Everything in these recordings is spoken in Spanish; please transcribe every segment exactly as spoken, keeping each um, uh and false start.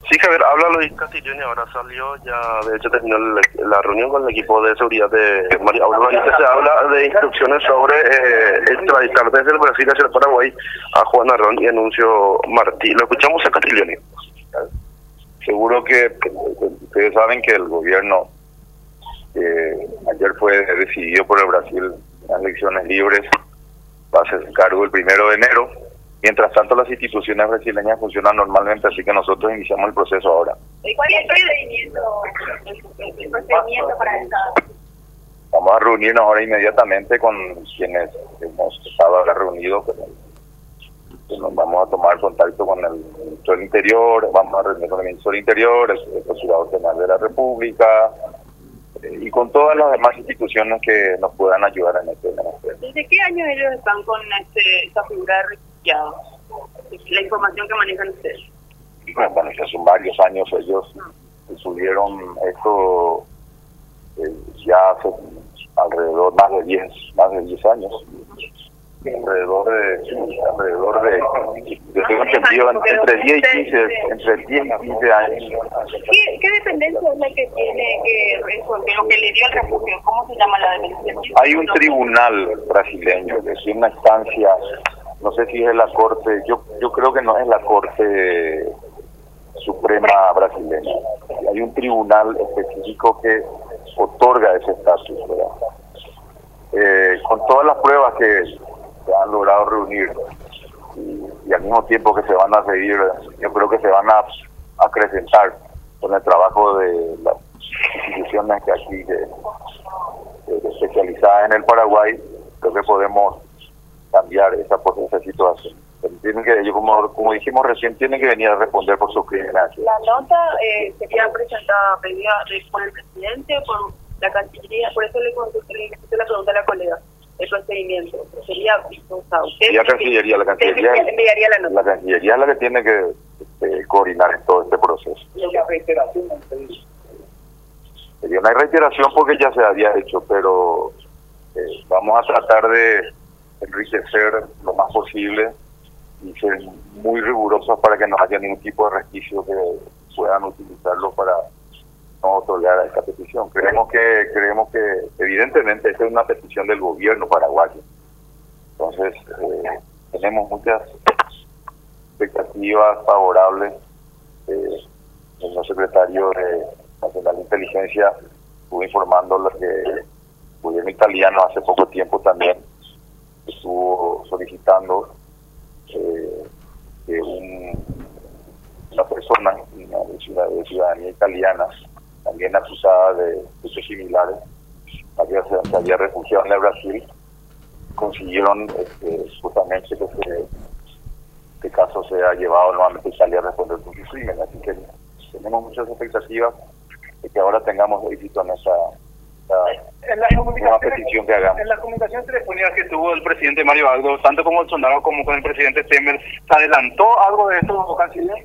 Sí, Javier, habla Luis Castiglione, ahora salió, ya de hecho terminó el- la reunión con el equipo de seguridad de María Aurora Benítez. Se habla de instrucciones sobre eh, extraditar desde el Brasil hacia el Paraguay a Juan Arrón y Anuncio Martí. Lo escuchamos a Castiglione. Seguro que ustedes saben que el gobierno eh, ayer fue decidido por el Brasil las elecciones libres, va a hacerse cargo el primero de enero. Mientras tanto, las instituciones brasileñas funcionan normalmente, así que nosotros iniciamos el proceso ahora. ¿Y cuál es el procedimiento, el, el procedimiento para esta? Vamos a reunirnos ahora inmediatamente con quienes hemos estado ahora reunidos. Pues nos vamos a tomar contacto con el ministro del Interior, vamos a reunir con el ministro del Interior, el, el Procurador General de la República eh, y con todas las demás instituciones que nos puedan ayudar en este menester. ¿Desde qué año ellos están con este, esta figura de refugiados? La información que manejan ustedes. Bueno, bueno, ya son varios años ellos que subieron esto eh, ya hace alrededor más de diez más de diez años. Alrededor de, alrededor de, yo tengo entendido, entre diez y quince, entre diez y quince años. ¿Qué, qué dependencia es la que tiene que resolver lo que le dio el refugio? ¿Cómo se llama la dependencia? Hay un tribunal brasileño, que es una instancia, no sé si es la Corte, yo yo creo que no es la Corte Suprema brasileña. Hay un tribunal específico que otorga ese estatus, ¿verdad? Eh, con todas las pruebas que se han logrado reunir y, y al mismo tiempo que se van a seguir, yo creo que se van a acrecentar con el trabajo de las instituciones que aquí de, de, especializadas en el Paraguay. Creo que podemos cambiar esa, esa situación. Pero tienen que, yo como, como dijimos recién, tienen que venir a responder por sus crímenes. La nota eh, sería presentada pedida por el presidente, por la Cancillería, por eso le consulté la pregunta a la colega. El procedimiento sería, o sea, usted, y la Cancillería, la Cancillería, enviaría la nota. La Cancillería es la que tiene que este, coordinar en todo este proceso. Y una reiteración. Sería una reiteración porque ya se había hecho, pero eh, vamos a tratar de enriquecer lo más posible y ser muy rigurosos para que no haya ningún tipo de resquicio que puedan utilizarlo para no otorgar a esta petición. Creemos que creemos que evidentemente esta es una petición del gobierno paraguayo. Entonces, eh, tenemos muchas expectativas favorables. Eh, el señor secretario de Nacional de Inteligencia estuvo informando lo que el gobierno italiano hace poco tiempo también estuvo solicitando eh, que un, una persona una de, ciudad, de ciudadanía italiana, también acusada de hechos similares, había, se, se había refugiado en el Brasil, consiguieron este, justamente que este, este caso sea llevado nuevamente a Italia a responder por su crimen. Así que tenemos muchas expectativas de que ahora tengamos éxito en esa, esa en la nueva petición que hagamos. En la comunicación telefónica que tuvo el presidente Mario Aldo, tanto con Bolsonaro como con el presidente Temer, ¿se adelantó algo de esto, canciller?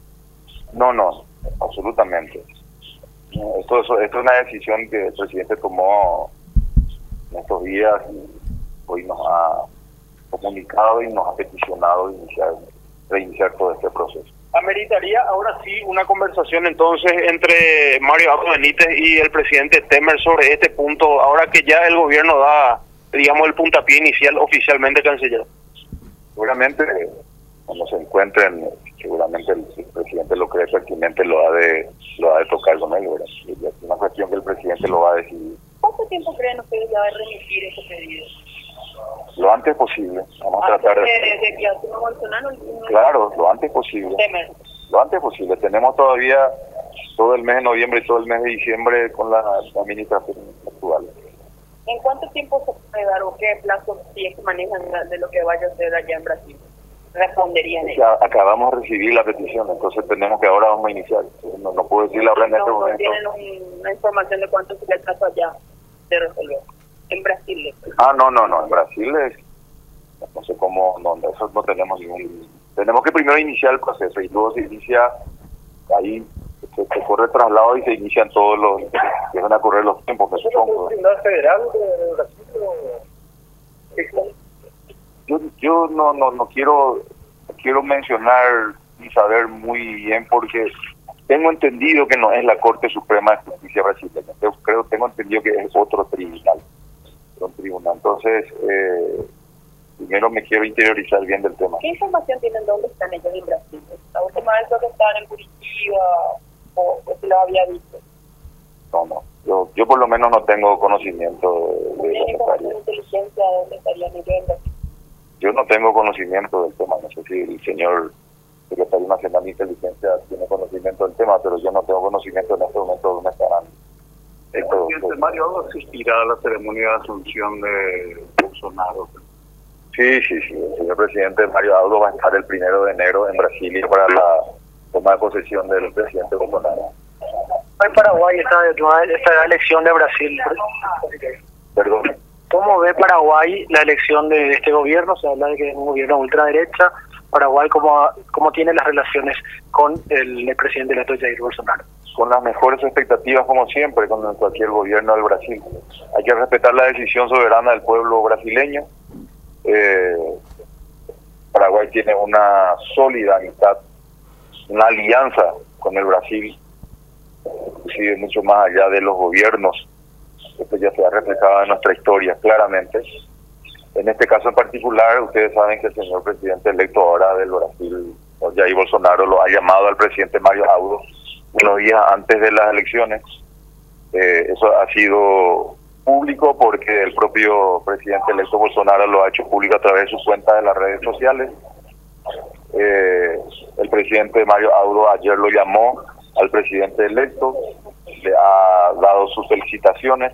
No, no, absolutamente. Esto, esto es una decisión que el presidente tomó en estos días y hoy nos ha comunicado y nos ha peticionado iniciar, reiniciar todo este proceso. ¿Ameritaría ahora sí una conversación entonces entre Mario Abdo Benítez y el presidente Temer sobre este punto, ahora que ya el gobierno da, digamos, el puntapié inicial oficialmente, canciller? Seguramente, cuando se encuentren, seguramente el, el presidente lo cree pertinente, lo ha de lo ha de tocar con él, ¿verdad? Es una cuestión que el presidente lo va a decidir. ¿Cuánto tiempo creen ustedes ya de remitir ese pedido? Lo antes posible. Vamos a Ah, tratar de... de, de que asume Bolsonaro. Claro, lo antes posible. Temer. Lo antes posible. Tenemos todavía todo el mes de noviembre y todo el mes de diciembre con la administración actual. ¿En cuánto tiempo se puede dar o qué plazo si es que manejan de lo que vaya a hacer allá en Brasil? Responderían ellos. Ya acabamos de recibir la petición, entonces tenemos que ahora vamos a iniciar. No, no puedo decirle ahora en este No, no momento. tienen un- una información de cuánto sería el plazo allá de resolver. En Brasil. Ah, no, no, no. En Brasil es, no sé cómo, no, eso no tenemos ningún... Tenemos que primero iniciar el proceso y luego se inicia, ahí se, se corre el traslado y se inician todos los, empiezan a correr los tiempos, me supongo. ¿Tribunal federal de Brasil? Yo, yo no, no, no quiero, no quiero mencionar ni saber muy bien porque tengo entendido que no es la Corte Suprema de Justicia brasileña, yo creo, tengo entendido que es otro tribunal, otro tribunal. Entonces, eh, primero me quiero interiorizar bien del tema. ¿Qué información tienen? ¿Dónde están ellos en Brasil? La última vez creo que estaban en Curitiba, o, o se lo había visto. No, no, yo, yo por lo menos no tengo conocimiento de, de ¿Tienen información de inteligencia de dónde estarían ellos en Brasil? Yo no tengo conocimiento del tema, no sé si el señor secretario nacional de inteligencia tiene conocimiento del tema, pero yo no tengo conocimiento en este momento de dónde estarán. El presidente Mario Audo asistirá a la ceremonia de asunción de Bolsonaro. Sí, sí, sí, el señor presidente Mario Audo va a estar el primero de enero en Brasilia para la toma de posesión del presidente Bolsonaro. En Paraguay esta, esta elección de Brasil. Perdón. ¿Cómo ve Paraguay la elección de este gobierno? Se habla de que es un gobierno ultraderecha. Paraguay, ¿cómo, cómo tiene las relaciones con el, el presidente electo Jair Bolsonaro? Con las mejores expectativas, como siempre, con cualquier gobierno del Brasil. Hay que respetar la decisión soberana del pueblo brasileño. Eh, Paraguay tiene una sólida amistad, una alianza con el Brasil, inclusive mucho más allá de los gobiernos. Esto ya se ha reflejado en nuestra historia claramente. En este caso en particular, ustedes saben que el señor presidente electo ahora del Brasil, Jair Bolsonaro, lo ha llamado al presidente Mario Audo unos días antes de las elecciones. Eh, eso ha sido público porque el propio presidente electo Bolsonaro lo ha hecho público a través de su cuenta de las redes sociales. Eh, el presidente Mario Audo ayer lo llamó al presidente electo, le ha dado sus felicitaciones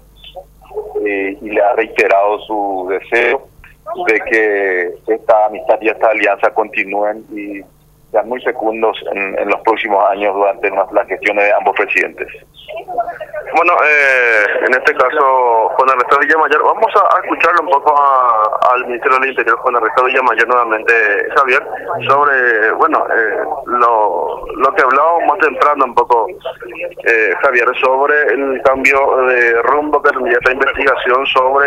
eh, y le ha reiterado su deseo de que esta amistad y esta alianza continúen y sean muy fecundos en, en los próximos años durante las gestiones de ambos presidentes. Bueno, eh, en este caso, Juan Ernesto Villamayor, vamos a, a escucharle un poco a, al Ministerio del Interior, Juan Ernesto Villamayor, nuevamente, Javier, sobre, bueno, eh, lo, lo que hablábamos más temprano un poco, eh, Javier, sobre el cambio de rumbo que tendría esta investigación sobre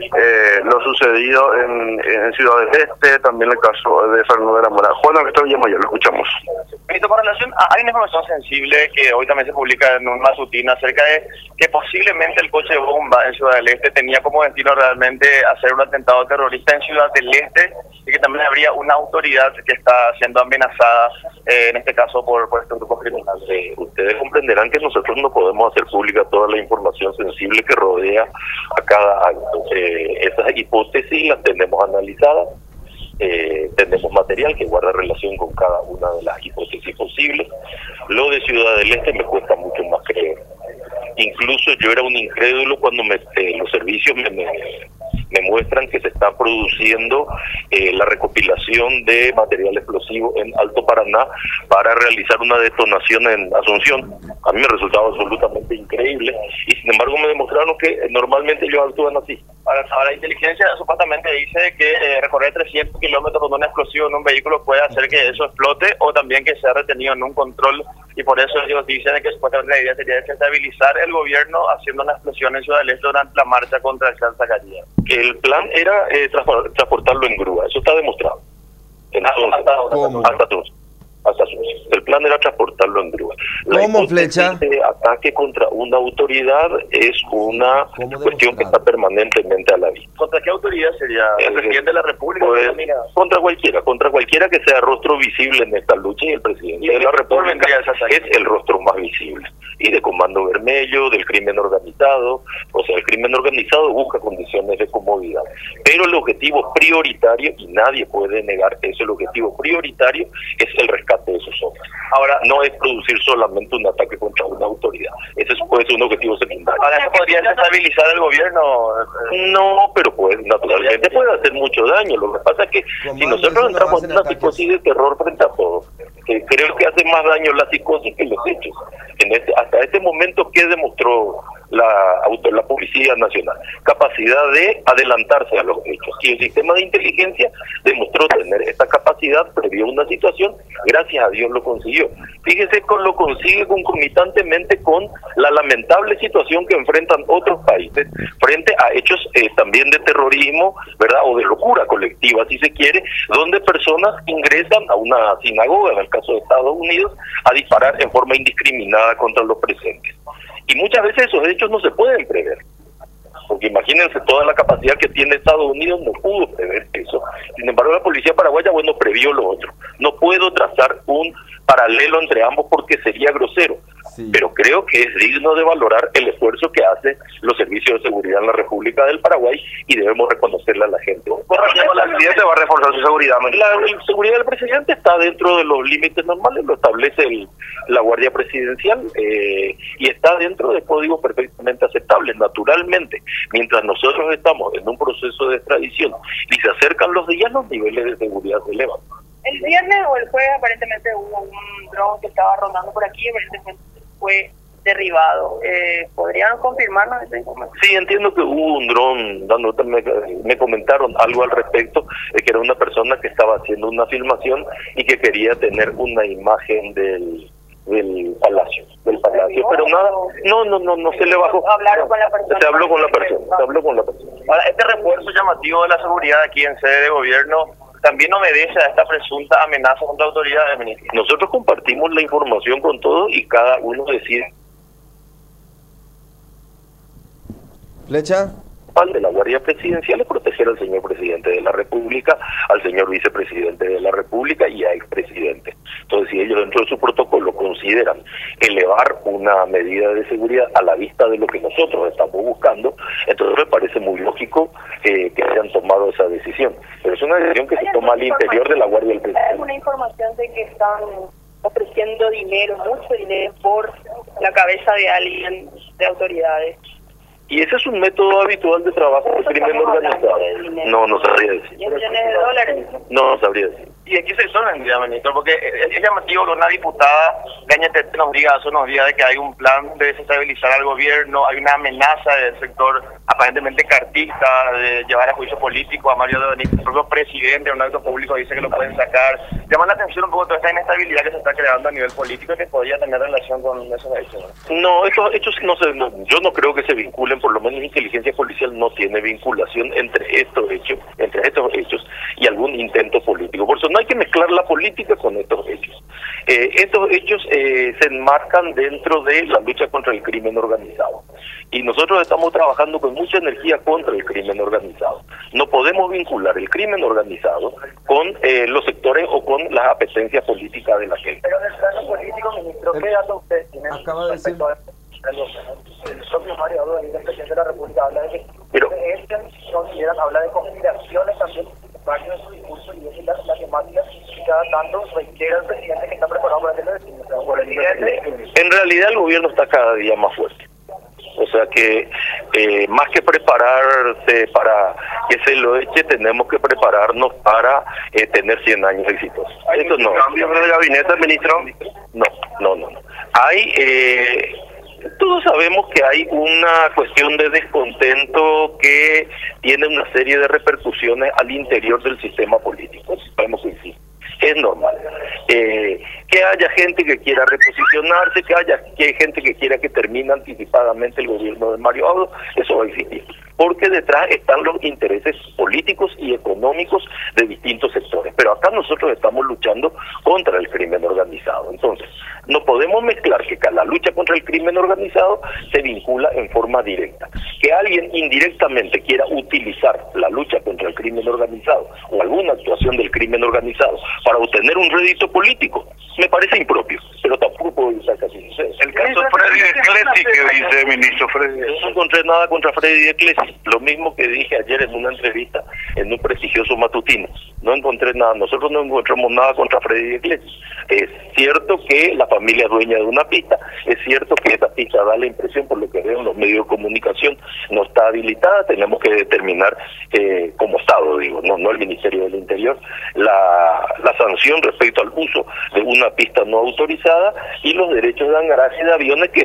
eh, lo sucedido en, en Ciudad del Este, también el caso de Fernando de la Mora. Juan Ernesto Villamayor, lo escuchamos. Con relación a, hay una información sensible que hoy también se publica en un matutina acerca de que posiblemente el coche bomba en Ciudad del Este tenía como destino realmente hacer un atentado terrorista en Ciudad del Este y que también habría una autoridad que está siendo amenazada, eh, en este caso por, por estos grupos criminales. Sí, ustedes comprenderán que nosotros no podemos hacer pública toda la información sensible que rodea a cada acto. Eh, esas hipótesis las tenemos analizadas. Eh, tenemos material que guarda relación con cada una de las hipótesis posibles. Lo de Ciudad del Este me cuesta mucho más creer. Incluso yo era un incrédulo cuando me, eh, los servicios me, me, me muestran que se está produciendo eh, la recopilación de material explosivo en Alto Paraná para realizar una detonación en Asunción. A mí me resultaba absolutamente increíble y sin embargo me demostraron que eh, normalmente ellos actúan así. Ahora, la inteligencia supuestamente dice que eh, recorrer trescientos kilómetros con un explosivo en un vehículo puede hacer que eso explote o también que sea retenido en un control, y por eso ellos dicen que supuestamente la idea sería desestabilizar el gobierno haciendo una explosión en Ciudad del Este durante la marcha contra el Santa Calle. El plan era eh, transportarlo en grúa, eso está demostrado. Entonces, hasta ahora, ¿Cómo? hasta Asunción. Hasta Asunción. El plan era transportarlo en grúa. La ¿Cómo, hipótesis Flecha? de ataque contra una autoridad es una cuestión que está permanentemente a la vista. ¿Contra qué autoridad sería? ¿El Eh, presidente de la República? Pues, contra cualquiera, contra cualquiera que sea rostro visible en esta lucha, y el presidente ¿Y de la qué República vendría esa salida? es el rostro más visible. Y de Comando Vermelho, del crimen organizado, o sea, el crimen organizado busca condiciones de comodidad. Pero el objetivo prioritario, y nadie puede negar eso, el objetivo prioritario es el rescate de sus hombres. Ahora, no es producir solamente un ataque contra una autoridad. Ese puede ser un objetivo secundario. Ahora, ¿eso podría desestabilizar el gobierno? No, pero pues naturalmente puede hacer mucho daño. Lo que pasa es que Comando, si nosotros eso no entramos hacen en una ataques. psicosis de terror frente a todo, que creo que hace más daño la psicosis que los hechos. En este, hasta este momento, ¿qué demostró la, auto, la Policía Nacional, capacidad de adelantarse a los hechos. Y el sistema de inteligencia demostró tener esta capacidad, previó una situación, gracias a Dios lo consiguió. Fíjese, con lo consigue concomitantemente con la lamentable situación que enfrentan otros países frente a hechos eh, también de terrorismo, ¿verdad? O de locura colectiva, si se quiere, donde personas ingresan a una sinagoga, en el caso de Estados Unidos, a disparar en forma indiscriminada contra los presentes. Y muchas veces esos hechos no se pueden prever, porque imagínense toda la capacidad que tiene Estados Unidos, no pudo prever eso. Sin embargo, la policía paraguaya, bueno, previó lo otro. No puedo trazar un paralelo entre ambos porque sería grosero, sí. Pero creo que es digno de valorar el esfuerzo que hacen los servicios de seguridad en la República del Paraguay y debemos reconocerle a la gente. Con respecto al accidente, va a reforzar su seguridad. La, la seguridad del presidente está dentro de los límites normales, lo establece el, la Guardia Presidencial eh, y está dentro de códigos perfectamente aceptables. Naturalmente, mientras nosotros estamos en un proceso de extradición y se acercan los días, los niveles de seguridad se elevan. El viernes o el jueves aparentemente hubo un dron que estaba rondando por aquí, aparentemente fue derribado. Eh, ¿Podrían confirmarnos esa información? Sí, entiendo que hubo un dron, dando, me, me comentaron algo al respecto, eh, que era una persona que estaba haciendo una filmación y que quería tener una imagen del del palacio, del palacio, pero nada, no, no, no, no se le bajó. Hablaron con la persona. Se habló con la persona, se habló con la persona. Ahora, este refuerzo llamativo de la seguridad aquí en sede de gobierno también obedece a esta presunta amenaza contra autoridades, ministro. Nosotros compartimos la información con todos y cada uno decide. Flecha. De la Guardia Presidencial es proteger al señor presidente de la República, al señor vicepresidente de la República y a expresidentes. Entonces, si ellos dentro de su protocolo consideran elevar una medida de seguridad a la vista de lo que nosotros estamos buscando, entonces me parece muy lógico eh, que hayan tomado esa decisión. Pero es una decisión que se toma al interior de la Guardia del Presidente. ¿Hay alguna información de que están ofreciendo dinero, mucho dinero, por la cabeza de alguien de autoridades? Y ese es un método habitual de trabajo del crimen organizado. No, no sabría decir. ¿diez millones de dólares? No, no sabría decir. Y aquí se hizo la entidad, ministro, porque es llamativo que una diputada Gañete nos diga hace unos días de que hay un plan de desestabilizar al gobierno, hay una amenaza del sector aparentemente cartista de llevar a juicio político a Mario de Benítez, el propio presidente de un acto público dice que lo pueden sacar. Llama la atención un poco toda esta inestabilidad que se está creando a nivel político que podría tener relación con esos hechos. No, estos hechos no se, no, yo no creo que se vinculen, por lo menos inteligencia policial no tiene vinculación entre estos hechos, entre estos hechos y algún intento político. Por eso no hay que mezclar la política con estos hechos. Eh, estos hechos eh, se enmarcan dentro de la lucha contra el crimen organizado. Y nosotros estamos trabajando con mucha energía contra el crimen organizado. No podemos vincular el crimen organizado con eh, los sectores o con las apetencias políticas de la gente. Pero en el plano político, ministro, ¿qué datos usted tiene? Acaba de decir... El propio Mario Abdo, el presidente de la República, habla de que pero este consideran, habla de conspiraciones también, varios de su discurso, y es la, la temática que cada tanto requiere al presidente que está preparado para hacerlo. En realidad el gobierno está cada día más fuerte. O sea que eh, más que prepararse para que se lo eche, tenemos que prepararnos para eh, tener cien años exitosos. ¿Hay un no. cambio en el gabinete, ministro? No, no, no. no. Hay... Eh, Todos sabemos que hay una cuestión de descontento que tiene una serie de repercusiones al interior del sistema político. Sabemos que sí, es normal. Eh, que haya gente que quiera reposicionarse, que haya que hay gente que quiera que termine anticipadamente el gobierno de Mario Abdo, eso va a existir. Porque detrás están los intereses políticos y económicos de distintos sectores. Pero acá nosotros estamos luchando contra el crimen organizado. Entonces, no podemos mezclar que la lucha contra el crimen organizado se vincula en forma directa. Que alguien indirectamente quiera utilizar la lucha contra el crimen organizado o alguna actuación del crimen organizado para obtener un rédito político, me parece impropio, pero tampoco puedo usar casi. El caso Freddy de Clesi, que dice el ministro Freddy. Yo no encontré nada contra Freddy de Clesi, lo mismo que dije ayer en una entrevista en un prestigioso matutino. No encontré nada, nosotros no encontramos nada contra Freddy de Clesi. Es cierto que la familia es dueña de una pista, es cierto que esa pista da la impresión, por lo que veo en los medios de comunicación, no está habilitada, tenemos que determinar eh, como Estado, digo, no, no el Ministerio del Interior, la, la sanción respecto al uso de una pista no autorizada y los derechos de angaraje de aviones que efectivamente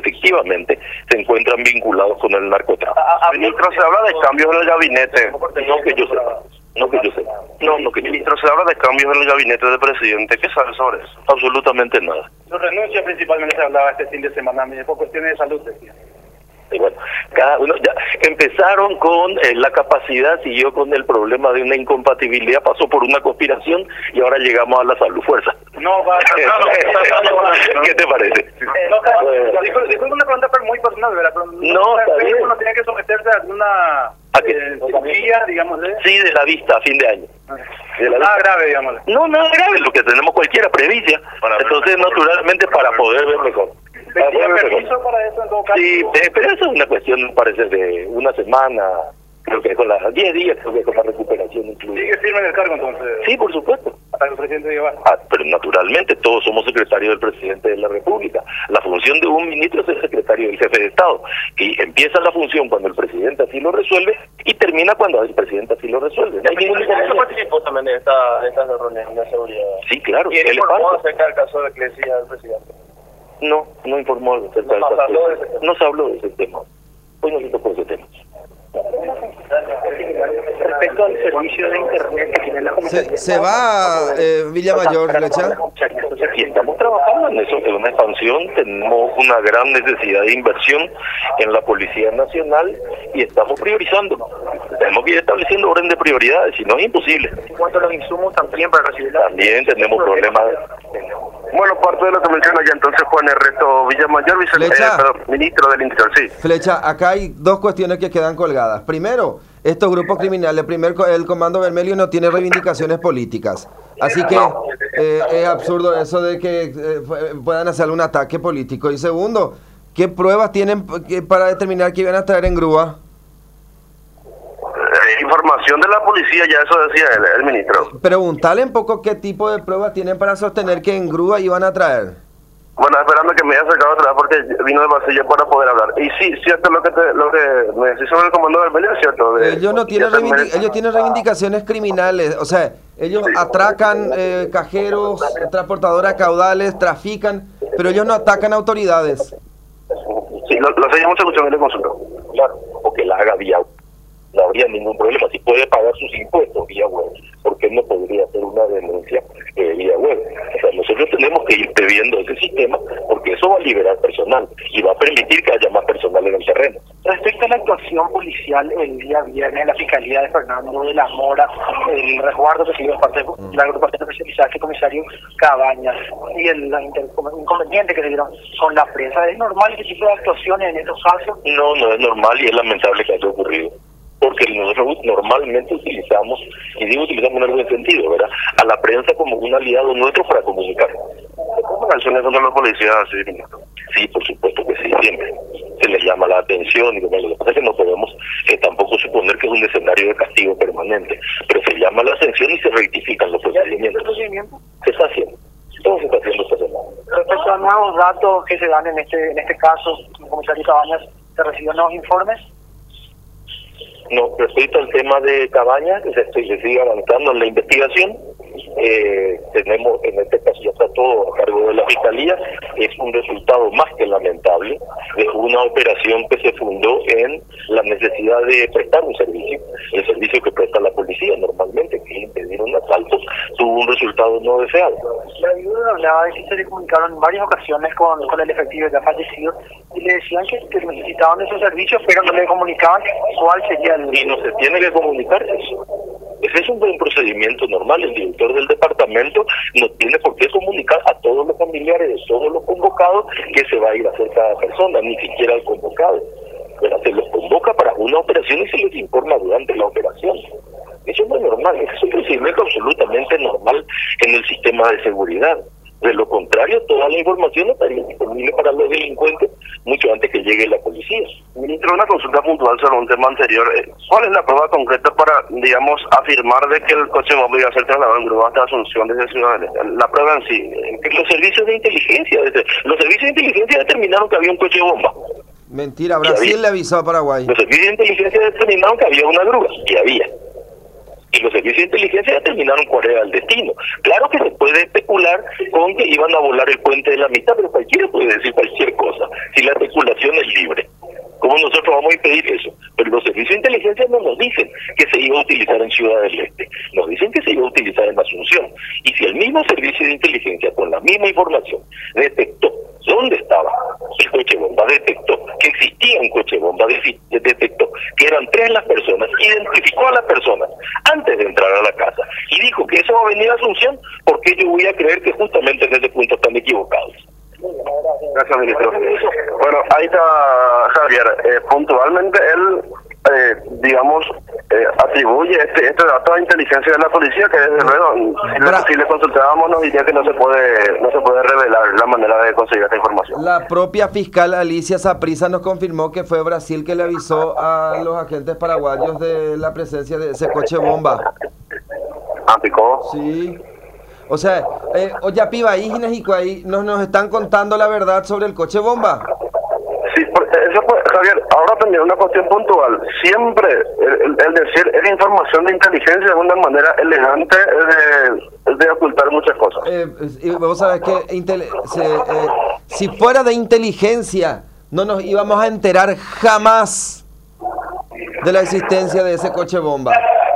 supuestamente se encuentran vinculados con el narcotráfico. Ministro, se habla de cambios en el gabinete. No que yo sepa. No que yo sepa. No, no que yo Ministro, se habla de cambios en el gabinete del presidente. ¿Qué sabe sobre eso? Absolutamente nada. Su renuncia principalmente se hablaba este fin de semana, por cuestiones de salud, decía. Y bueno, cada uno ya empezaron con eh, la capacidad, siguió con el problema de una incompatibilidad, pasó por una conspiración y ahora llegamos a la salud. Fuerza. No, va, no, no, ¿Qué te parece? Eh, no, no, disculpe, disculpe una pregunta pero muy personal, ¿verdad? Pero no, está bien. Uno tiene que someterse a alguna ¿A qué? eh, cirugía, digamos. ¿eh? Sí, de la vista a fin de año. De la Nada vista. grave, digamos. No, nada grave, lo que tenemos cualquiera, previcia. Entonces, naturalmente, para poder ver mejor. Para ¿Pedía poder ver permiso mejor. para eso en todo caso? Sí, eh, pero eso es una cuestión, me parece, de una semana, creo que con las diez días, creo que con la recuperación incluida. ¿Sigue firme en el cargo entonces? Sí, por supuesto. Hasta que el presidente diga. Ah, pero naturalmente todos somos secretarios del presidente de la República. La función de un ministro es el secretario del jefe de Estado. Y empieza la función cuando el presidente así lo resuelve y termina cuando el presidente así lo resuelve. No hay ningún ¿Usted participó también en esta, en estas reuniones de seguridad? Sí, claro. ¿Y él ¿Qué le informó pasa? acerca del caso de Clesia del presidente? No, no informó acerca No, de no esas se habló cosas. de ese tema. No se habló de ese tema. Hoy no se tocó ese tema. Respecto al servicio de internet que tiene la comisaría. Se, se va eh, Villamayor, Flecha. Y estamos trabajando en eso, en una expansión, tenemos una gran necesidad de inversión en la Policía Nacional y estamos priorizando. Tenemos que ir estableciendo orden de prioridades, si no es imposible. En cuanto a los insumos también para recibir la... También tenemos problemas. Bueno, parte de lo que menciona ya entonces Juan Ernesto Villamayor, vice, eh, Flecha. perdón, ministro del Interior, sí. Flecha, acá hay dos cuestiones que quedan colgadas. Primero, estos grupos criminales, primer, co- el Comando Vermelho no tiene reivindicaciones políticas. Así que eh, es absurdo eso de que eh, fu- puedan hacer un ataque político. Y segundo, ¿qué pruebas tienen p- para determinar que iban a traer en grúa? Eh, información de la policía, ya eso decía el, el ministro. Preguntarle un poco qué tipo de pruebas tienen para sostener que en grúa iban a traer. Bueno, esperando que me haya acercado otra vez porque vino de pasillo para poder hablar. Y sí, cierto lo que te, lo que me decís sobre el comando del Belén, es cierto. De, Ellos no tienen de hacerme- reivindi- ellos tienen reivindicaciones criminales, o sea, ellos atracan eh, cajeros, transportadoras caudales, trafican, pero ellos no atacan autoridades. Sí, lo, lo seguimos escuchando y le consulto. Claro, o que la haga vía web. No habría ningún problema. Si puede pagar sus impuestos vía web, ¿por qué no podría hacer una denuncia eh, vía web? O sea, nosotros tenemos que ir previendo ese sistema porque eso va a liberar personal y va a permitir que haya más personal en el terreno. Respecto a la actuación policial el día viernes en la Fiscalía de Fernando de la Mora, el resguardo que se dio de parte de la agrupación especializada del comisario Cabañas y el la inter- inconveniente que se dieron con la prensa, ¿es normal este tipo de actuaciones en estos casos? No, no es normal y es lamentable que haya ocurrido. Porque nosotros normalmente utilizamos, y digo utilizamos en el buen sentido, ¿verdad? A la prensa como un aliado nuestro para comunicar. ¿Cómo acciones contra los policías así, ministro? Sí, por supuesto que sí, siempre. Se les llama la atención y demás. Lo que pasa es que no podemos eh, tampoco suponer que es un escenario de castigo permanente, pero se llama la atención y se rectifican los procedimientos. Se está haciendo. Todo se está haciendo esta semana. Respecto a nuevos datos que se dan en este en este caso, el comisario Cabañas, ¿se recibió nuevos informes? No, respecto al tema de Cabañas, se, se sigue avanzando en la investigación. Eh, tenemos, en este caso ya está todo a cargo de la Fiscalía. Es un resultado más que lamentable de una operación que se fundó en la necesidad de prestar un servicio. El servicio que presta la policía normalmente, que es impedir un asalto, tuvo un resultado no deseado. La viuda hablaba de que se le comunicaron en varias ocasiones con, con el efectivo que ha fallecido y le decían que, que necesitaban esos servicios, pero no le comunicaban cuál sería el... Y no se tiene que comunicar eso. Ese es un buen procedimiento normal. El director del departamento no tiene por qué comunicar a todos los familiares de todos los convocados que se va a ir a hacer cada persona, ni siquiera al convocado. Pero se los convoca para una operación y se les informa durante la operación. Eso no es normal, es un procedimiento absolutamente normal en el sistema de seguridad. De lo contrario, toda la información estaría disponible para los delincuentes mucho antes que llegue la policía. Ministro, una consulta puntual sobre un tema anterior. ¿Cuál es la prueba concreta para, digamos, afirmar de que el coche bomba iba a ser trasladado en grúa hasta Asunción desde Ciudad del Este? La prueba en sí. Los servicios de inteligencia, los servicios de inteligencia determinaron que había un coche bomba. Mentira, Brasil le avisó a Paraguay. Los servicios de inteligencia determinaron que había una grúa, y había. Y los servicios de inteligencia determinaron cuál era el destino. Claro que se puede especular con que iban a volar el puente de la mitad, pero cualquiera puede decir cualquier cosa, si la especulación es libre. ¿Cómo nosotros vamos a impedir eso? Pero los servicios de inteligencia no nos dicen que se iba a utilizar en Ciudad del Este, nos dicen que se iba a utilizar en Asunción. Y si el mismo servicio de inteligencia, con la misma información, detectó dónde estaba el coche bomba, detectó que existía un coche bomba, detectó que eran tres las personas, identificó a las personas antes de entrar a la casa y dijo que eso va a venir a Asunción, porque yo voy a creer que justamente en ese punto están equivocados. Gracias, ministro. Bueno, ahí está Javier. Eh, puntualmente él, eh, digamos, eh, atribuye este este dato a inteligencia de la policía, que desde luego, si le, si le consultábamos, nos diría que no se puede no se puede revelar la manera de conseguir esta información. La propia fiscal Alicia Saprissa nos confirmó que fue Brasil que le avisó a los agentes paraguayos de la presencia de ese coche bomba. ¿Ah, picó? Sí. O sea, eh, Oyapiba y ahí nos, nos están contando la verdad sobre el coche bomba. Sí, eso pues, Javier, ahora también una cuestión puntual. Siempre el, el, el decir es información de inteligencia es una manera elegante de, de ocultar muchas cosas. Eh, y vos sabés que se, eh, si fuera de inteligencia no nos íbamos a enterar jamás de la existencia de ese coche bomba.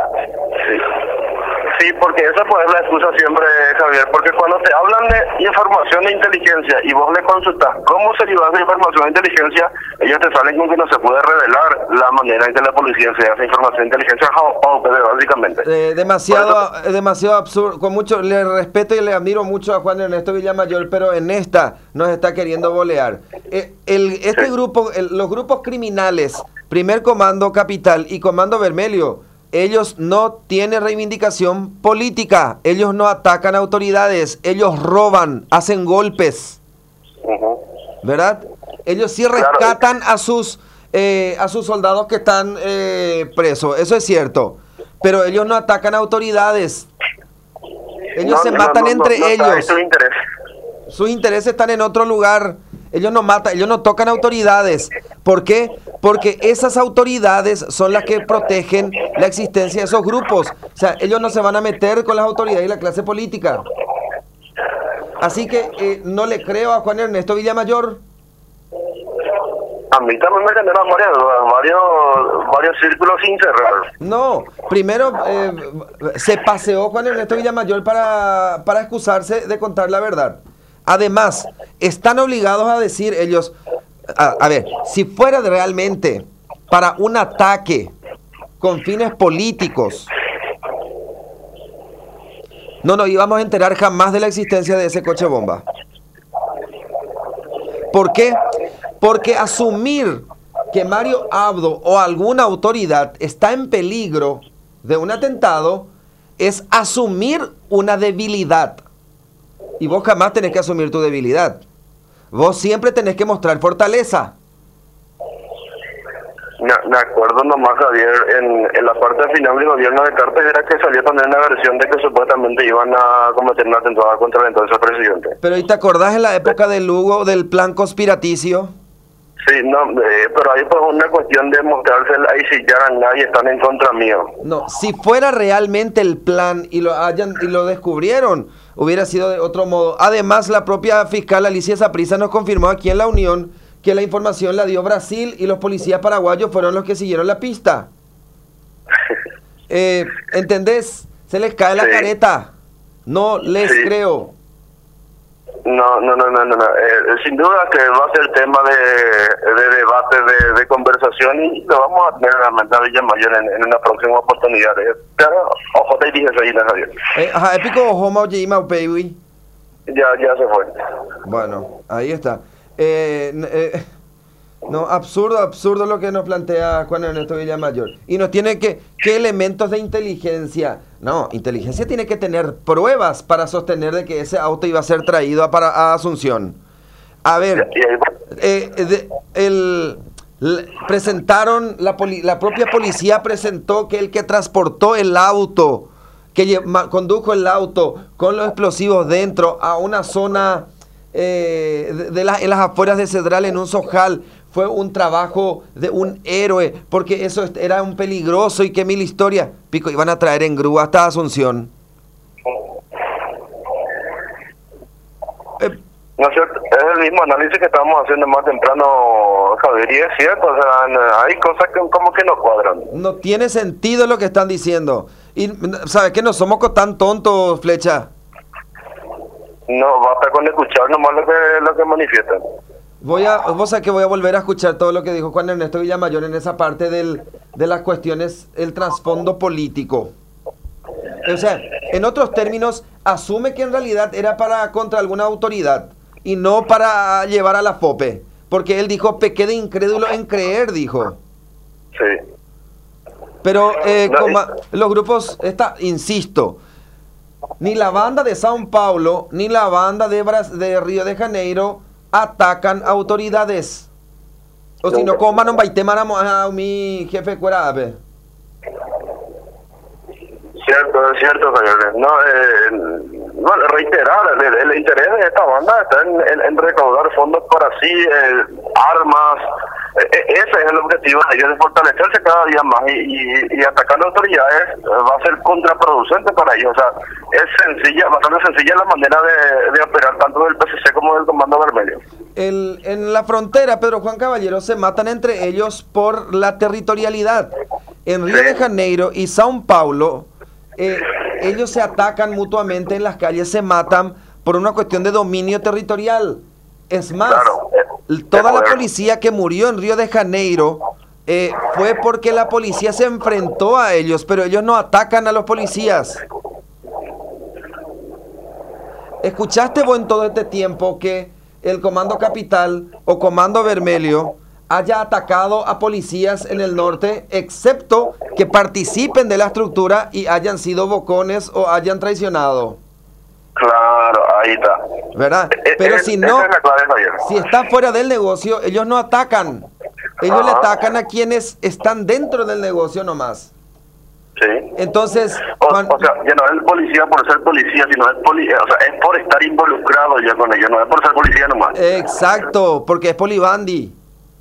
Sí, porque esa puede ser la excusa siempre, Javier, porque cuando te hablan de información de inteligencia y vos le consultas cómo se lleva esa información de inteligencia, ellos te salen con que no se puede revelar la manera en que la policía se hace información de inteligencia, básicamente. Eh, demasiado eso, demasiado absurdo, con mucho, le respeto y le admiro mucho a Juan Ernesto Villamayor, pero en esta nos está queriendo bolear. Eh, el, este sí. grupo, el, los grupos criminales, Primer Comando Capital y Comando Vermelho, ellos no tienen reivindicación política, ellos no atacan autoridades, ellos roban, hacen golpes, uh-huh. ¿verdad? Ellos sí rescatan claro. a sus eh, a sus soldados que están eh, presos, eso es cierto, pero ellos no atacan autoridades, ellos no, se no, matan no, entre no, no ellos, su interés. sus intereses están en otro lugar. Ellos no matan, ellos no tocan autoridades. ¿Por qué? Porque esas autoridades son las que protegen la existencia de esos grupos. O sea, ellos no se van a meter con las autoridades y la clase política. Así que eh, no le creo a Juan Ernesto Villamayor. A mí también me generan varios, varios, varios círculos sin cerrar. No, primero eh, se paseó Juan Ernesto Villamayor para, para excusarse de contar la verdad. Además, están obligados a decir ellos, a, a ver, si fuera realmente para un ataque con fines políticos, no nos íbamos a enterar jamás de la existencia de ese coche bomba. ¿Por qué? Porque asumir que Mario Abdo o alguna autoridad está en peligro de un atentado es asumir una debilidad. Y vos jamás tenés que asumir tu debilidad. Vos siempre tenés que mostrar fortaleza. Me, me acuerdo nomás, Javier, en, en la parte final del gobierno de Cartes era que salió también una versión de que supuestamente iban a cometer un atentado contra el entonces presidente. Pero ¿y te acordás en la época de Lugo del plan conspiraticio? Sí, no, eh, pero ahí pues una cuestión de mostrársela y si ya nadie están en contra mío. No, si fuera realmente el plan y lo hayan y lo descubrieron, hubiera sido de otro modo. Además, la propia fiscal Alicia Saprissa nos confirmó aquí en la Unión que la información la dio Brasil y los policías paraguayos fueron los que siguieron la pista. Eh, ¿Entendés? Se les cae la sí. careta. No les sí. creo. No, no, no, no, no. no. Eh, sin duda que va a ser tema de, de debate, de, de conversación y lo vamos a tener en la Villamayor en, en una próxima oportunidad. Pero, ojo, te dije ahí, Javier. Eh, ajá, épico, ojo, Maujima, Upeiwi. Ya, ya se fue. Bueno, ahí está. Eh, eh, no, absurdo, absurdo lo que nos plantea Juan Ernesto Villamayor. Y nos tiene que, ¿qué elementos de inteligencia? No, inteligencia tiene que tener pruebas para sostener de que ese auto iba a ser traído a, para, a Asunción. A ver, eh, de, el, le, presentaron, la, poli, la propia policía presentó que el que transportó el auto, que lleva, condujo el auto con los explosivos dentro a una zona... Eh, de, de la, en las afueras de Cedral, en un Sojal, fue un trabajo de un héroe, porque eso era un peligroso y que mil historias. Pico, iban a traer en grúa hasta Asunción. Eh, No es cierto, es el mismo análisis que estábamos haciendo más temprano, Javier, y es cierto, o sea, hay cosas que como que no cuadran. no tiene sentido lo que están diciendo. Y, ¿sabes qué? No somos tan tontos, Flecha. No, basta con escuchar nomás lo que, lo que manifiestan. Voy a, vos sabés que voy a volver a escuchar todo lo que dijo Juan Ernesto Villamayor en esa parte del, de las cuestiones, el trasfondo político. O sea, en otros términos, asume que en realidad era para contra alguna autoridad y no para llevar a la FOPE. Porque él dijo, pequé de incrédulo en creer, dijo. Sí. Pero eh, No, como, y- los grupos, esta, insisto, ni la banda de Sao Paulo, ni la banda de, Bras- de Río de Janeiro atacan autoridades. O si no, como no baitemáramos a mi jefe cuerabe. Cierto, es cierto, señores. No, eh, no, reiterar, el, el interés de esta banda está en, en- en recaudar fondos para así, eh, armas. Eh, eh, ese es el objetivo de ellos, de fortalecerse cada día más y, y, y atacar a las autoridades eh, va a ser contraproducente para ellos. O sea, es sencilla, bastante sencilla la manera de, de operar tanto del P C C como del Comando Vermelho. El, en la frontera, Pedro Juan Caballero, se matan entre ellos por la territorialidad. En Río de Janeiro y Sao Paulo, eh, ellos se atacan mutuamente en las calles, se matan por una cuestión de dominio territorial. Es más, Claro, eh, toda de la poder. policía que murió en Río de Janeiro eh, fue porque la policía se enfrentó a ellos, pero ellos no atacan a los policías. ¿Escuchaste vos en todo este tiempo que el Comando Capital o Comando Vermelho haya atacado a policías en el norte, excepto que participen de la estructura y hayan sido bocones o hayan traicionado? Claro, ahí está. ¿Verdad? Eh, Pero eh, si esa no, es la clave, Javier. si está fuera del negocio, ellos no atacan. Ellos le Ajá. atacan a quienes están dentro del negocio nomás. Sí. Entonces, O, Juan- o sea, ya no es policía por ser policía, sino es poli o sea, es por estar involucrado ya con ellos, no es por ser policía nomás. exacto, porque es polibandi.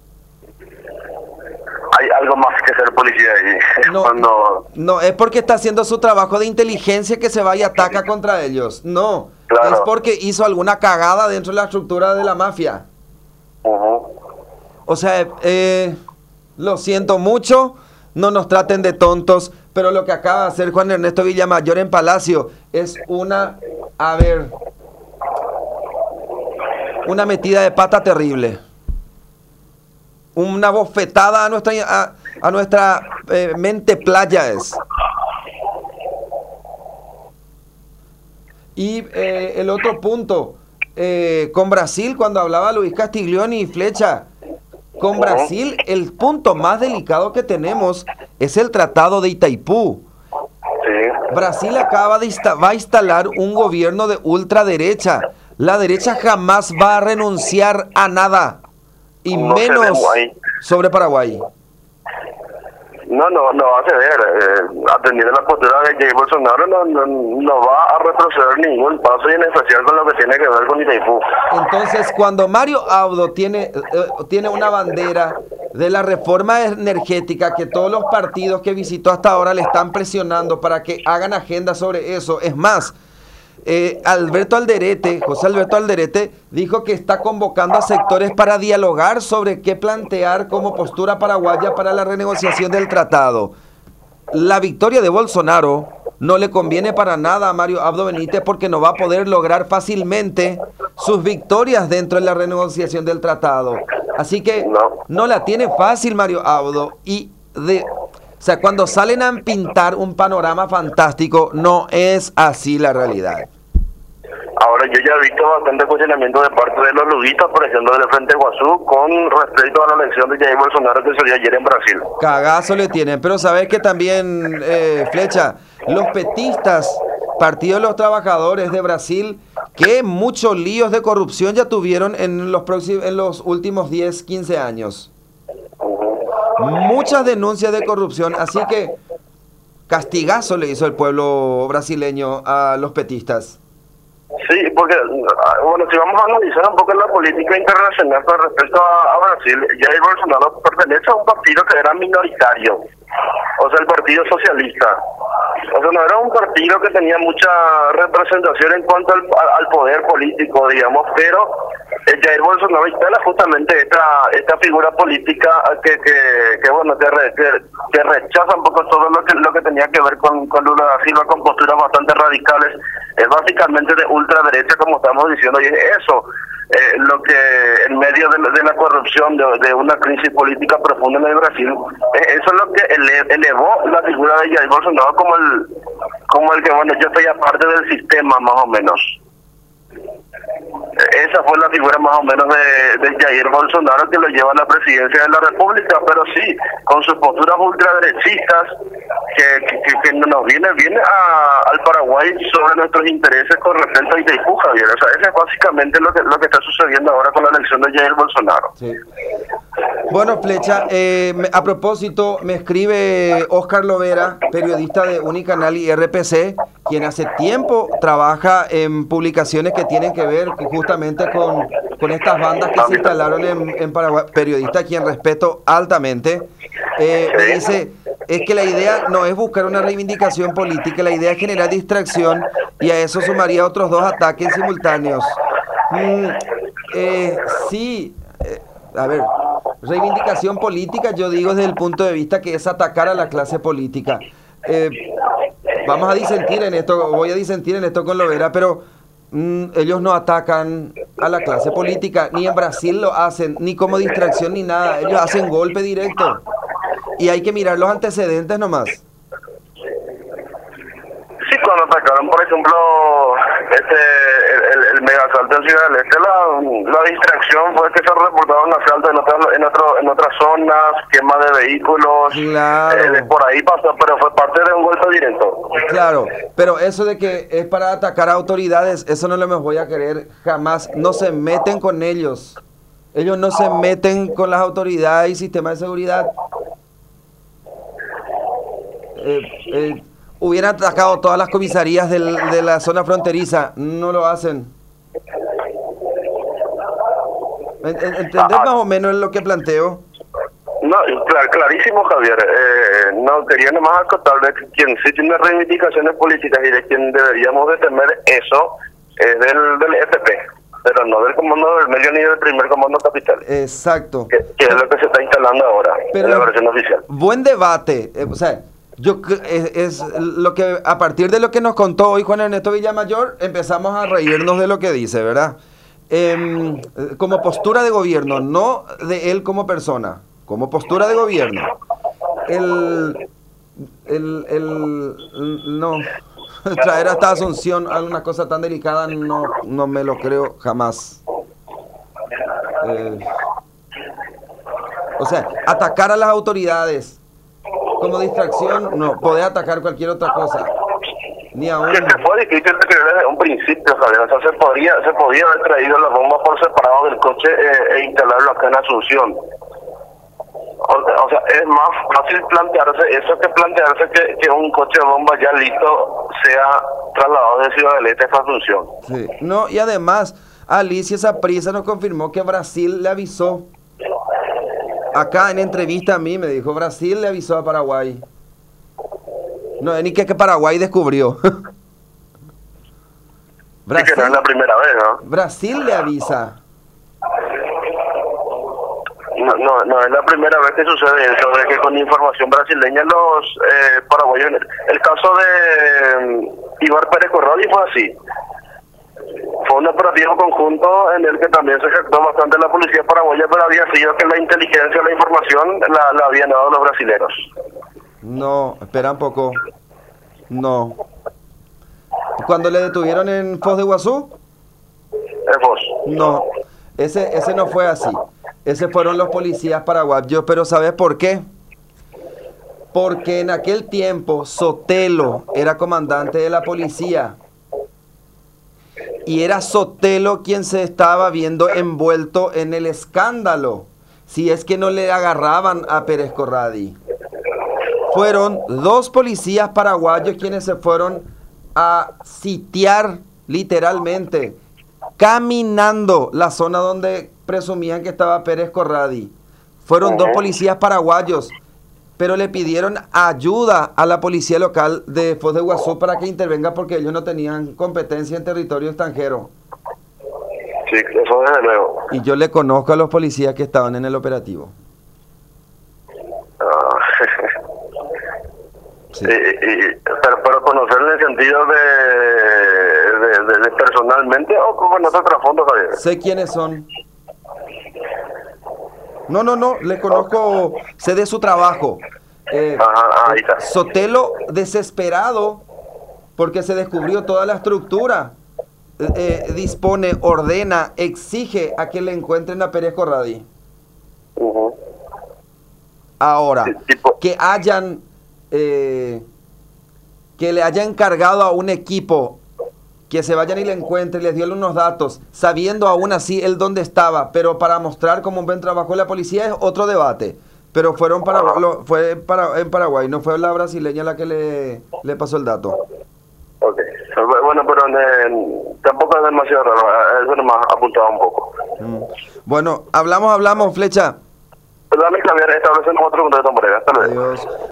Hay algo más que ser policía ahí. No, Cuando, no, es porque está haciendo su trabajo de inteligencia que se va y ataca contra ellos. No, Claro. es porque hizo alguna cagada dentro de la estructura de la mafia. ujú. O sea, eh, lo siento mucho, no nos traten de tontos, pero lo que acaba de hacer Juan Ernesto Villamayor en Palacio es una, a ver, una metida de pata terrible. Una bofetada a nuestra, a, a nuestra eh, mente playa es. Y eh, el otro punto, eh, con Brasil, cuando hablaba Luis Castiglioni y Flecha, con Brasil el punto más delicado que tenemos es el Tratado de Itaipú. Sí. Brasil acaba de insta- va a instalar un gobierno de ultraderecha. La derecha jamás va a renunciar a nada, y No se menos ve ahí. sobre Paraguay. No, no, no va a ceder. Eh, atendiendo la postura de Jair Bolsonaro, no, no, no va a retroceder ningún paso, y en especial con lo que tiene que ver con Itaipú. Entonces, cuando Mario Abdo tiene, eh, tiene una bandera de la reforma energética que todos los partidos que visitó hasta ahora le están presionando para que hagan agenda sobre eso, es más, eh, Alberto Alderete, José Alberto Alderete, dijo que está convocando a sectores para dialogar sobre qué plantear como postura paraguaya para la renegociación del tratado. La victoria de Bolsonaro no le conviene para nada a Mario Abdo Benítez, porque no va a poder lograr fácilmente sus victorias dentro de la renegociación del tratado. Así que No. no la tiene fácil Mario Abdo, y de, o sea, cuando salen a pintar un panorama fantástico, no es así la realidad. Ahora, yo ya he visto bastante cuestionamiento de parte de los luguistas, por ejemplo, del Frente Guazú, con respecto a la elección de Jair Bolsonaro que se dio ayer en Brasil. Cagazo le tienen, pero sabes que también, eh, Flecha, los petistas, Partido de los Trabajadores de Brasil, que muchos líos de corrupción ya tuvieron en los, próximos, en los últimos diez, quince años. Muchas denuncias de corrupción, así que castigazo le hizo el pueblo brasileño a los petistas. Sí, porque, bueno, si vamos a analizar un poco la política internacional con respecto a, a Brasil, Jair Bolsonaro pertenece a un partido que era minoritario, o sea, el Partido Socialista. O sea, no era un partido que tenía mucha representación en cuanto al, al poder político, digamos, pero eh, Jair Bolsonaro instala justamente esta esta figura política que, que, que bueno, que, re, que, que rechaza un poco todo lo que lo que tenía que ver con, con Lula da Silva, con posturas bastante radicales, es básicamente de ultraderecha, como estamos diciendo, y es eso. Eh, lo que en medio de, de la corrupción, de, de una crisis política profunda en el Brasil, eh, eso es lo que ele, elevó la figura de Jair Bolsonaro como el como el que, bueno, yo estoy aparte del sistema, más o menos. Esa fue la figura más o menos de, de Jair Bolsonaro, que lo lleva a la presidencia de la República, pero sí, con sus posturas ultraderechistas, que, que, que nos viene, viene a, al Paraguay sobre nuestros intereses con respecto a Itaipú, Javier. O sea, eso es básicamente lo que lo que está sucediendo ahora con la elección de Jair Bolsonaro. Sí. Bueno, Flecha, eh, a propósito, me escribe Oscar Lovera, periodista de Unicanal y R P C, quien hace tiempo trabaja en publicaciones que tienen que ver justamente con, con estas bandas que se instalaron en, en Paraguay, periodista a quien respeto altamente. Eh, me dice, es que la idea no es buscar una reivindicación política, la idea es generar distracción, y a eso sumaría otros dos ataques simultáneos. Mm, eh, sí, eh, a ver, reivindicación política, yo digo desde el punto de vista que es atacar a la clase política. Eh, vamos a disentir en esto, voy a disentir en esto con Lovera, pero mm, ellos no atacan a la clase política, ni en Brasil lo hacen, ni como distracción ni nada, ellos hacen golpe directo. Y hay que mirar los antecedentes nomás. Sí, cuando atacaron, por ejemplo, este el, el, el mega asalto en Ciudad del Este, la, la distracción fue que se reportaron asaltos en otras en otro, en otras zonas, quema de vehículos, claro. eh, por ahí pasó, pero fue parte de un golpe directo. Claro, pero eso de que es para atacar a autoridades, eso no lo me voy a querer jamás. No se meten con ellos. Ellos no se meten con las autoridades y sistemas de seguridad. Eh, eh, hubieran atacado todas las comisarías del, de la zona fronteriza, no lo hacen. ¿Entendés más o menos lo que planteo? No, clar, clarísimo, Javier. Eh, no, quería nomás acotar de que quien sí tiene reivindicaciones políticas y de quien deberíamos de temer eso es del, del F P, pero no del Comando Vermelho ni del primer Comando Capital. Exacto. Que, que es lo que se está instalando ahora, pero en la versión oficial. Buen debate, eh, o sea... Yo es, es lo que a partir de lo que nos contó hoy Juan Ernesto Villamayor empezamos a reírnos de lo que dice, ¿verdad? Eh, como postura de gobierno, no de él como persona, como postura de gobierno. El, el, el no traer hasta Asunción a una cosa tan delicada no, no me lo creo jamás. Eh, o sea, atacar a las autoridades como distracción, no, poder atacar cualquier otra cosa. Ni aún... Que fue difícil de creer desde un principio, Javier. O sea, se podría, se podía haber traído las bombas por separado del coche eh, e instalarlo acá en Asunción. O, o sea, es más fácil plantearse eso que plantearse que, que un coche de bomba ya listo sea trasladado de Ciudad del Este a Asunción. Sí. No, y además, Alicia Saprissa nos confirmó que Brasil le avisó. Acá en entrevista a mí me dijo, Brasil le avisó a Paraguay. No, ni que, que Paraguay descubrió. Brasil, sí, que no es la primera vez, ¿no? Brasil le avisa. No, no, no es la primera vez que sucede eso, de que con información brasileña los eh, paraguayos... El caso de um, Ibar Pérez Corradi fue así. Fue un operativo conjunto en el que también se jactó bastante la policía paraguaya, pero había sido que la inteligencia, la información la, la habían dado los brasileros. No, espera un poco. No. ¿Cuando le detuvieron en Foz de Iguazú? En Foz. No, ese, ese no fue así. Ese fueron los policías paraguayos, pero ¿sabes por qué? Porque en aquel tiempo Sotelo era comandante de la policía. Y era Sotelo quien se estaba viendo envuelto en el escándalo, si es que no le agarraban a Pérez Corradi. Fueron dos policías paraguayos quienes se fueron a sitiar literalmente, caminando la zona donde presumían que estaba Pérez Corradi. Fueron dos policías paraguayos, pero le pidieron ayuda a la policía local de Foz de Iguazú para que intervenga porque ellos no tenían competencia en territorio extranjero. Sí, eso desde luego. Y yo le conozco a los policías que estaban en el operativo. Ah, Sí. y, y- pero, pero conocer en el sentido de, de, de- de personalmente o con otro trasfondo, Javier. Sé quiénes son. No, no, no, le conozco, sé de su trabajo. Eh, Ajá, ahí está. Sotelo, desesperado, porque se descubrió toda la estructura, eh, eh, dispone, ordena, exige a que le encuentren a Pérez Corradi. Ujú. Ahora, Sí, tipo- que hayan, eh, que le haya encargado a un equipo que se vayan y le encuentren, les dio unos datos, sabiendo aún así él dónde estaba, pero para mostrar cómo un buen trabajo la policía es otro debate. Pero fueron para, lo- fue para, en Paraguay, no fue la brasileña la que le, le pasó el dato. Ok. Bueno, pero eh, tampoco es demasiado raro. Eso nomás apuntaba un poco. Mm. Bueno, hablamos, hablamos, Flecha. Dame, Javier, establecemos otro contacto, hombre. Hasta luego. Adiós.